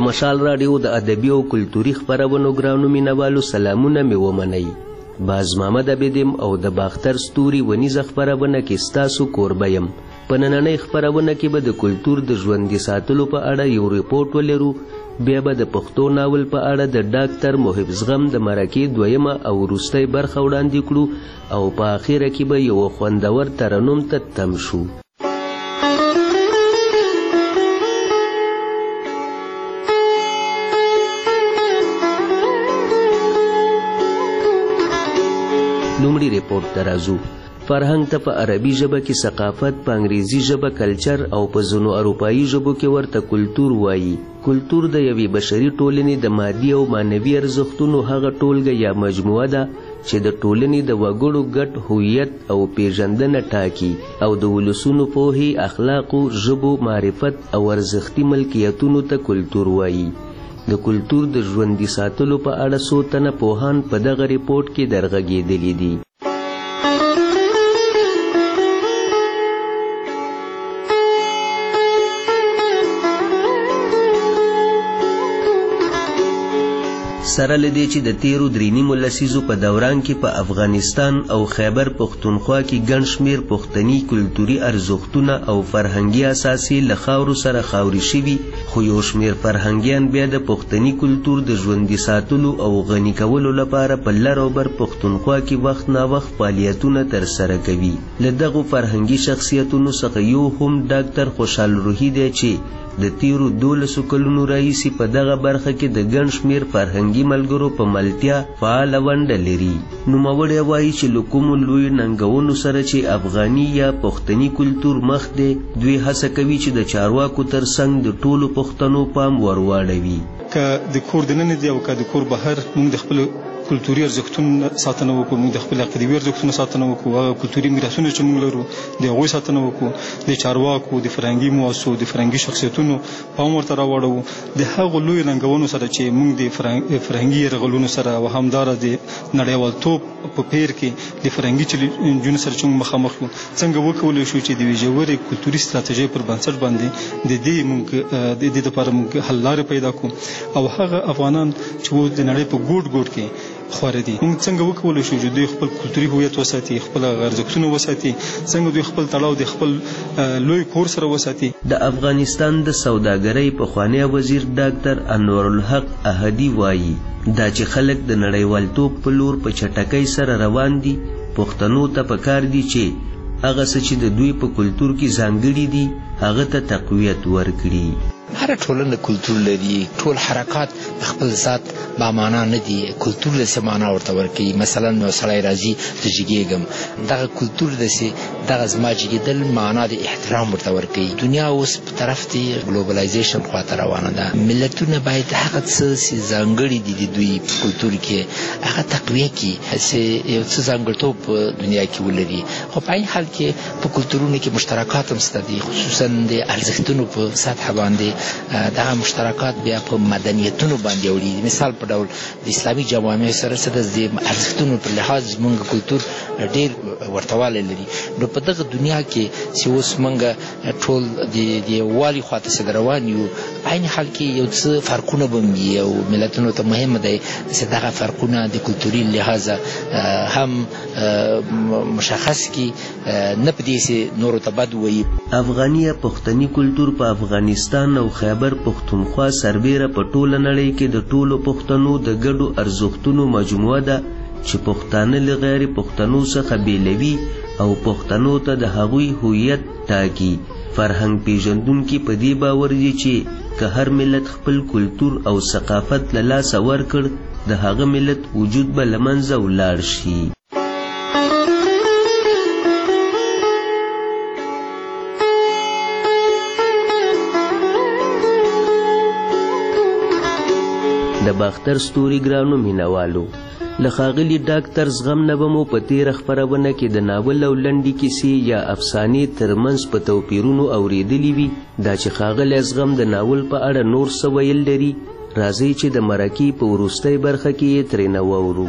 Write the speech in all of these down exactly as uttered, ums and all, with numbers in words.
مشال راډیو د ادبي او کلتوري خپرونو ګرانو مینوالو سلامونه مې ومنئ. باز محمد عبیدم او د باختر ستوري ونیزه خپرونه کې ستاسو کوربه یم. په نننۍ خپرونه کې به د کلتور د ژوندي ساتلو په اړه یو ریپورټ ولرو، بیا به د پښتو ناول په اړه د ډاکټر محب زغم د مرکې دویمه او وروستۍ برخه وړاندې کړو او په اخره کې به یو خوندور ترنم ته تم شو. لومړی ریپورټ ته راځو. فرهنګ ته په عربي ژبه کې ثقافت، په انګریزي ژبه کلچر او په ځینو اروپایي ژبو کې ورته کلتور وایي. کلتور د یوې بشري ټولنې د مادي او معنوي ارزښتونو هغه ټولګه یا مجموعه ده چې د ټولنې د وګړو ګډ هویت او پیژندنه ټاکي او د ولسونو پوهې، اخلاقو، ژبو، معرفت او ارزښتي ملکیتونو ته کلتور وایي. د کلتور د ژوندي ساتلو په اړه څو تنه پوهان په دغه ریپورټ کې درغږېدلي دي. سره له دې چې د تیرو درې نیمو لسیزو په دوران کې په افغانستان او خیبر پښتونخوا کې ګڼ شمېر پښتني کلتوري ارزښتونه او فرهنګي اساسي له خاورو سره خاوري شوي، خو یو شمېر فرهنګیان بیا د پښتني کلتور د ژوندي ساتلو او غني کولو لپاره په لر او بر پښتونخوا کې وخت ناوخت فعالیتونه ترسره کوي. له دغو فرهنګي شخصیتونو څخه یو هم ډاکټر خوشحال روحي دی چې د تیرو دولسو کلونو راهیسې په دغه برخه کې د ګڼ شمېر فرهنګي ملګرو په ملتیا فعاله ونډه لري. نوموړی وایي چې له کومو لویو ننګونو سره چې افغاني یا پښتني کلتور مخ دی، دوی هڅه کوي چې د چارواکو ترڅنګ د ټولو پښتنو پام ورواړوي. که د کور دننه دی او که د کور بهر موږ د خپلو کلتوري ارزښتونو ساتنه وکړو، موږ د خپل عقیدوي ارزښتونو ساتنه وکړو، هغه کلتوري میراثونه چې موږ لرو د هغوی ساتنه وکړو، د چارواکو، د فرهنګي مؤسسو، د فرهنګي شخصیتونو پام ورته راوړو، د هغو لویو ننګونو سره چې موږ د فرهنګي یرغلونو سره او همداره د نړیوالتوب په پیر کې د فرهنګي چلنجونو سره چې موږ مخامخ یو، څنګه وکولی شو چې د یوې ژورې کلتوري ستراتیژۍ پر بنسټ باندې د دې موږ د دې لپاره موږ حل لارې پیدا کړو او هغه افغانان چې اوس د نړۍ په ګوټ ګوټ کې خواره دي، موږ څنګه وکولی شو چې دوی خپل کلتوري هویت وساتي، خپل ارزښتونه وساتي، څنګه دوی خپل تړاو د خپل لوی کور سره وساتي. د افغانستان د سوداګرۍ پخوانی وزیر ډاکټر انورالحق احدي وایي دا چې خلک د نړیوالتوب په لور په چټکۍ سره روان دي، پښتنو ته پکار دي چې هغه څه چې د دوی په کلتور کې ځانګړي دي هغه ته تقویت ورکړي. هر ټولنه کلتور لري، ټول حرکات خپل ذات با معنا نه دي، کلتور له معنا ورته ورکوي. مثلا نو سړی راځي ته جګېږم، دغه کلتور داسې دغه زما جګېدل معنا د احترام ورته ورکوي. دنیا اوس په طرف دی ګلوبلایزیشن خواته روانه ده، ملتونه باید هغه څه چې ځانګړي دي د دوی په کلتور کې هغه تقویه کړي، چې یو څه ځانګړتوب په دنیا کې ولري. خو په عین حال کې په کلتورونو کې مشترکات هم شته دي، خصوصا د ارزښتونو په سطح باندې دغه مشترکات بیا په مدنیتونو باندې وړي. مثال په ډول د اسلامي جوامع سره څه د ارزښتونو پر لحاظ موږ کلتور ډېر ورته والی لري. نو په دغه دنیا کې چې اوس موږ ټول د یووالي خواته څه روان یو، عین حال کې یو څه فرقونه به وي او ملتونو ته مهمه دی چې دغه فرقونه د کلتوري لحاظه هم مشخص کړي، نه پدې چې نورو ته بد وایي. افغاني پښتني کلتور په افغانستان او خیبر پښتونخوا سربیره په ټوله نړۍ کې د ټولو پښتنو د ګډو ارزښتونو مجموعه ده چې پښتانه له غیر پښتنو څخه بیلوي او پښتنو ته د هغوی هویت ټاکي. فرهنګ پیژندونکي په دې باور دي چې که هر ملت خپل کلتور او ثقافت له لاسه ورکړ د هغه ملت وجود به له منځه ولاړ شي. د باختر ستوري ګرانو مینوالو، له ښاغلي ډاکټر زغم نه به مو په تېره خپرونه کې د ناول او لنډې کیسې یا افسانې ترمنځ په توپیرونو اورېدلي وي. دا چې ښاغلی زغم د ناول په اړه نور څه ویل لري، راځئ چې د مرکې په وروستۍ برخه کې یې ترېنه واورو.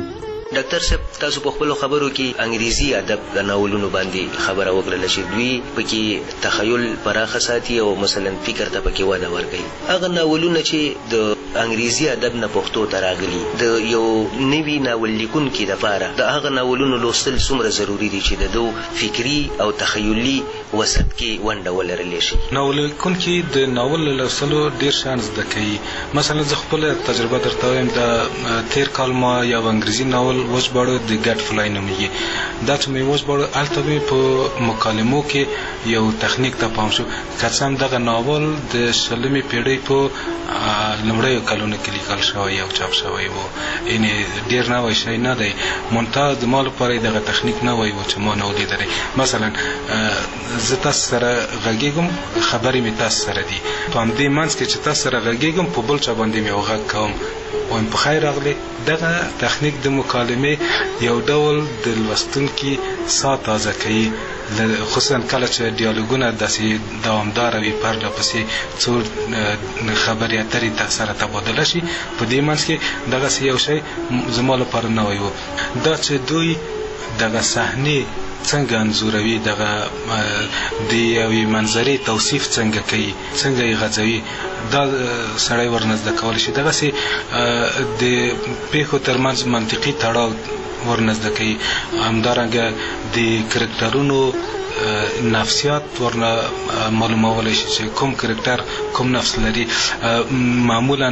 ډاکټر صاحب تاسو په خپل خبرو کې انګریزي ادب د ناولونو باندې خبره وکړه چې دوی پکې تخیل پراخه ساتي او مثلا فکر ته پکې وده ورکوي. هغه ناولونه چې د انګریزي ادب نه پښتو ته راغلي د یو نوي ناول لیکونکي دپاره د هغه ناولونو لوستل څومره ضروري دي چې د دو فکري او تخیلي وسط کې ونډه ولرلی شي؟ ناول لیکونکي د ناول لوستلو ډېر شیان زده کوي. مثلا زه خپله تجربه درته وایم، د تېر کال ما یو انګریزي ناول وژباړه د ګټ فلای نومیږي. دا چې مې وژباړه هلته مې په مکالمو کې یو تخنیک ته پام شو. که څه هم دغه ناول د شلمې پیړۍ په لومړیو کلونو کې لیکل شوی او چاپ شوی و، یعنې ډېر نوی شی نه دی. منتها زما لپاره دغه تخنیک نوی و چې ما نه و لیدلی. مثلا زه تاسو سره غږېږم، خبرې مې تاسو سره دي، په همدې منځ کې چې تاسو سره غږېږم په بل چا باندې مې یو غږ کوم، وایم په خیر راغلی. دغه تخنیک د مکالمې یو ډول د لوستونکي ساه تازه کوي، خصوصا کله چې ډیالوګونه داسې دوامداره وي، پرله پسې څو خبرې اترې سره تبادله شي. په دې منځ کې دغسې یو شی زما لپاره نوی و. دا چې دوی دغه صحنې څنګه انځوروي، دغه د یوې منظرې توصیف څنګه کوي، څنګه یې غځوي، دا سړی ورنزده کولی شي. دغسې د پیښو ترمنځ منطقي تړاو ورنزده کوي. همدارنګه د کرکټرونو نفسیات ورنه معلومولی شي چې کوم کرکټر کوم نفس لري. معمولا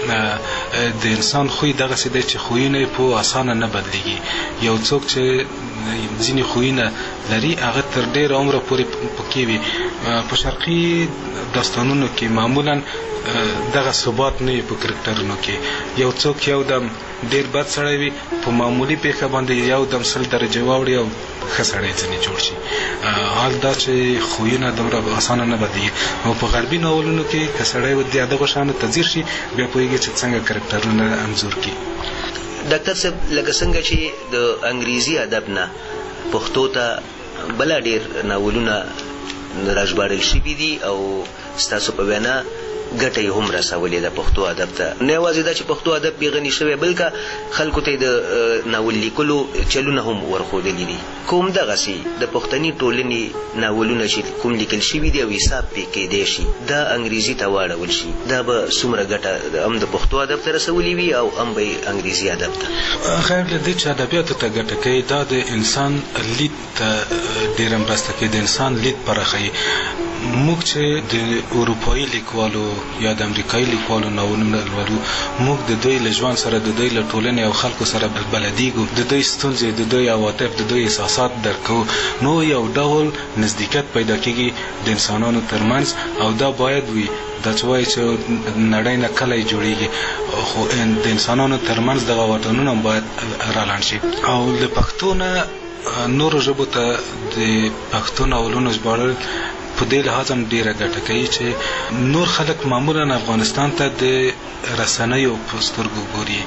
د انسان خوی دغسې دی چې خویونه یې په اسانه نه بدلیږي. یو څوک چې ځینې خویونه لري هغه تر ډېره عمره پورې پکې وي. په شرقي داستانونو کې معمولا دغه ثبات نه وي په کرکټرونو کې. یو څوک یو دم ډېر بد سړی وي، په معمولي پیښه باندې یو دم سل درجې واوړي او ښه سړی ځینې جوړ شي. حال دا چې خویونه دومره اسانه نه بدلیږي. نو په غربي ناولونو کې که سړی د دغو شیانو ته ځیر شي، بیا پوهېږي چې څنګه کرکټرونه انځور کړي. ډاکټر صاحب، لکه څنګه چې د انګریزي ادب نه پښتو ته بله ډېر ناولونه راژباړل شوي دي او ستاسو په وینا ګټه یې هم رسولې ده پښتو ادب ته. نه یوازې دا چې پښتو ادب بې غني شوی، بلکې خلکو ته د ناول لیکلو چلونه هم ورښودلي دي. کوم دغسې د پښتني ټولنې ناولونه چې کوم لیکل شوي دي او حساب پې کېدی شي، دا انګریزي ته واړول شي، دا به څومره ګټه هم د پښتو ادب ته رسولې وي او هم به انګریزي ادب ته؟ خیر له دې چې ادبیاتو ته ګټه کوي، دا د انسان لید ته ډېره مرسته کوي، د انسان لید پراخوي. موږ چې د اروپایي لیکوالو یا د امریکایي لیکوالو ناولونه لولو، موږ د دوی له ژوند سره، د دوی له ټولنې او خلکو سره بلدیږو، د دوی ستونزې، د دوی عواطف، د دوی احساسات درک کوو. نو یو ډول نزدېکت پیدا کېږي د انسانانو ترمنځ، او دا باید وي. دا چې وایي چې نړۍ نه کلی جوړېږي، خو د انسانانو ترمنځ دغه واټنونه باید رالاند شي. او د پښتو نه نورو ژبو ته د پښتو ناولونو ژباړل په دې لحاظ هم ډېره ګټه کوي چې نور خلک معمولا افغانستان ته د رسنیو په سترګو ګوري.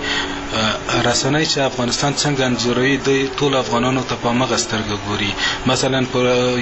رسنۍ چې افغانستان څنګه انځوروي، دوی ټول افغانانو ته په همغه سترګه ګوري. مثلا په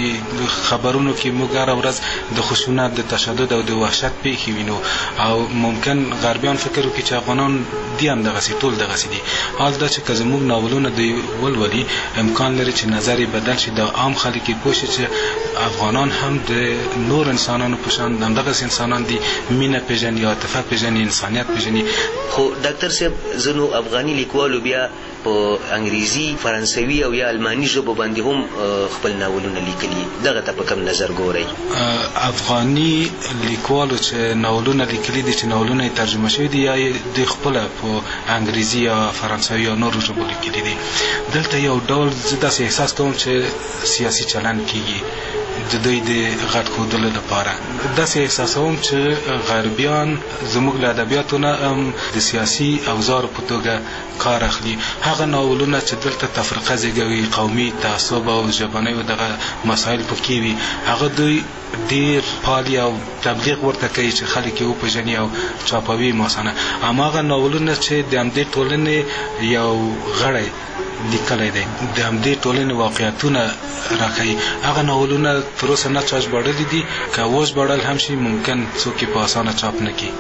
خبرونو کې موږ هره ورځ د خشونت، د تشدد او د وحشت پیښې وینو، او ممکن غربیان فکر وکړي چې افغانان دي هم دغسې، ټول دغسې دي. حال دا چې که زموږ ناولونه دوی ولولي، امکان لري چې نظر یې بدل شي، د عام خلک یې پوه شي چې افغانان هم د نور انسانانو په شان همدغسې انسانان دي، مینه پېژني، عاطفه پېژني، انسانیت پېژني. خو ډاکټر صاحب، ځینو افغاني لیکوالو بیا په انګریزي، فرانسوي او یا الماني ژبو باندې هم خپل ناولونه لیکلي. دغه ته په کوم نظر ګورئ؟ افغاني لیکوالو چې ناولونه لیکلي دي، چې ناولونه یې ترجمه شوي دي، یا د خپله په انګریزي یا فرانسوي یا نورو ژبو لیکلي دي، دلته یو ډول زه داسې احساس کوم چې سیاسي چلند کېږي د دوی د غټ ښودلو لپاره. داسې احساسوم چې غربیان زموږ له ادبیاتو نه هم د سیاسي اوزارو په توګه کار اخلي. هغه ناولونه چې دلته تفرقه زېږوي، قومي تعصب او ژبنیو دغه مسایل پکې وي، هغه دوی ډېر پالي او تبلیغ ورته کوي چې خلک یې وپېژني او چاپوي ماسانه. هماغه ناولونه چې د همدې ټولنې یو غړی لیکلی دی، د همدې ټولنې واقعیتونه راښیي، هغه ناولونه تر اوسه نه چا ژباړلي دي. که وژباړل هم شي، ممکن څوک یې په اسانه چاپ نه کړي.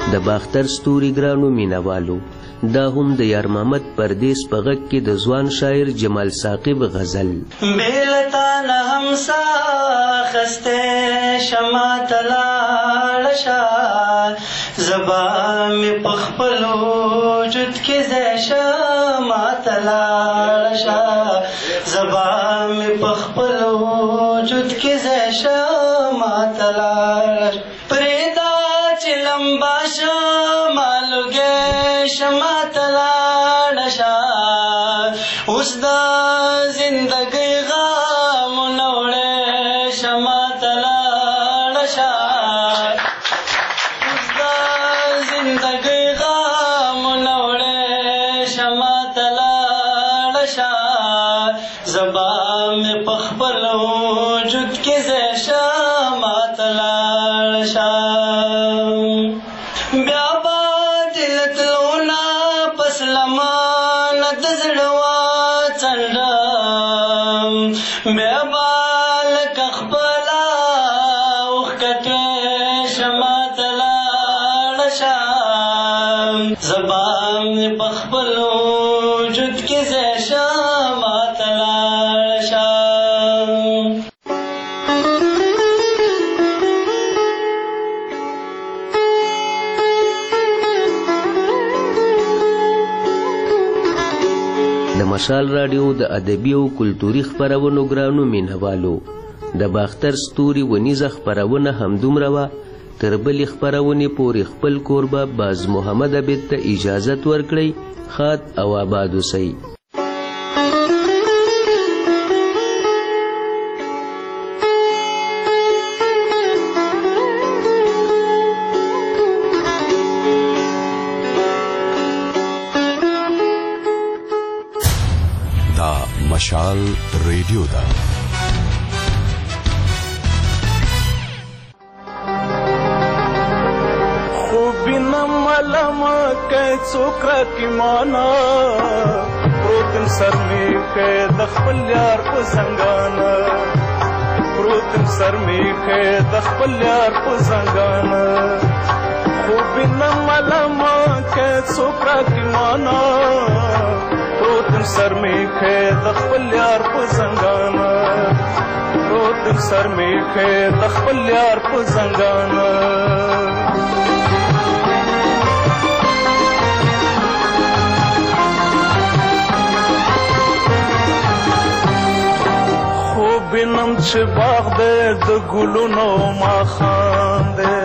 د باختر ستوري ګرانو مینوالو، دا هم د یار محمد پردیس په غږ کې د ځوان شاعر جمال ثاقب غزل. بیلتا نه همسا خسته شما تلاړشا زبا می پخپل وجود کې زیشا ما تلاړشا زبا می پخپل وجود کې زیشا ما تلاړ پردا چلم باشا مالوګه شما تلاړشا اوس دا زندګي غم نوړې شما تلاړشا اوس دا زندګي غم نوړې شما تلاړشا زبا مې پخپل وجود کې زیشا ما تلاړشا بیا با دل تلونا پسلما ند زړوا څنډم بیا با لک خپلا وخته شما تلاړشا زبا مې پخپل وجود کې زیشا ما تلاړشا د مشال راډیو د ادبي او کلتوري خپرونو ګرانو مینوالو، د باختر ستوري ونیزه خپرونه همدومره وه. تر بلې خپرونې پورې خپل کوربه باز محمد عبید ته اجازت ورکړئ. ښاد او آباد اوسئ. مشال ریڈیو دا خوبی نمالم که چوکرا کی مانا پروتن سر می که دخپل یار پو زنگانا پروتن سر می که دخپل یار پو زنگانا خوبی نمالم که چوکرا کی مانا پروتن سر می که دخپل یار پو زنگانا پروتن سر می که دخپل یار پو زنگانا خوبینم چې باغ دې د ګلونو ماښام دې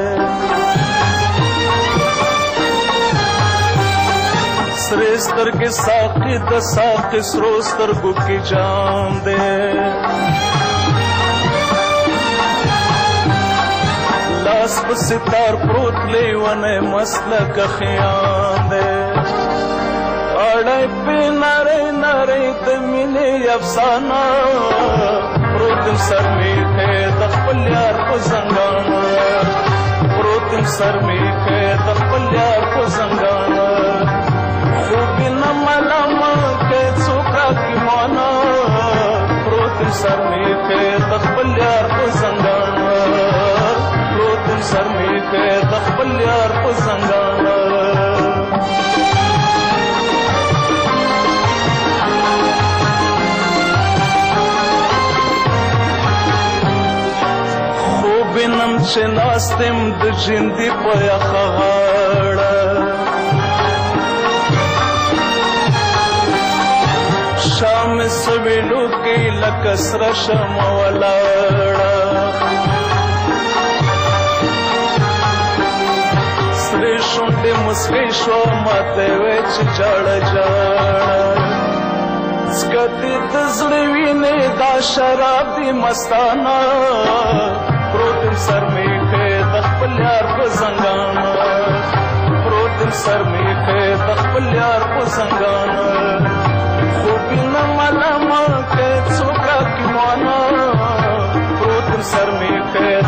سرې سترګې ساقي د ساقي سرو سترګو کې جام دی لاس په ستار پروت لیونی مست لکه خیام دی اړی پې نری نری د مینې افسانه پروت سر مې کې د خپل یار په زنګانه پروت سر مې کې د خپل یار په زنګانه خوبی نمالم که چوکا کی مانا پروتن سر می که دخپل یار پو زنگانا پروتن سر می که دخپل یار پو زنگانا خوبی نم چه ناستم د جندی پو یخ غاڑا شام سویلو کی لکسر شم ولاړه سری شونډې مسکۍ شو ماته وې چې جاړه جاړه سکتې د زړه وینې دا شراب دي مستانه پروت سر مې کې د خپل یار په زنګانه پروت سر مې کې د خپل یار په زنګانه خوبی نمالم که چوکا کی مانا پروتن سر می که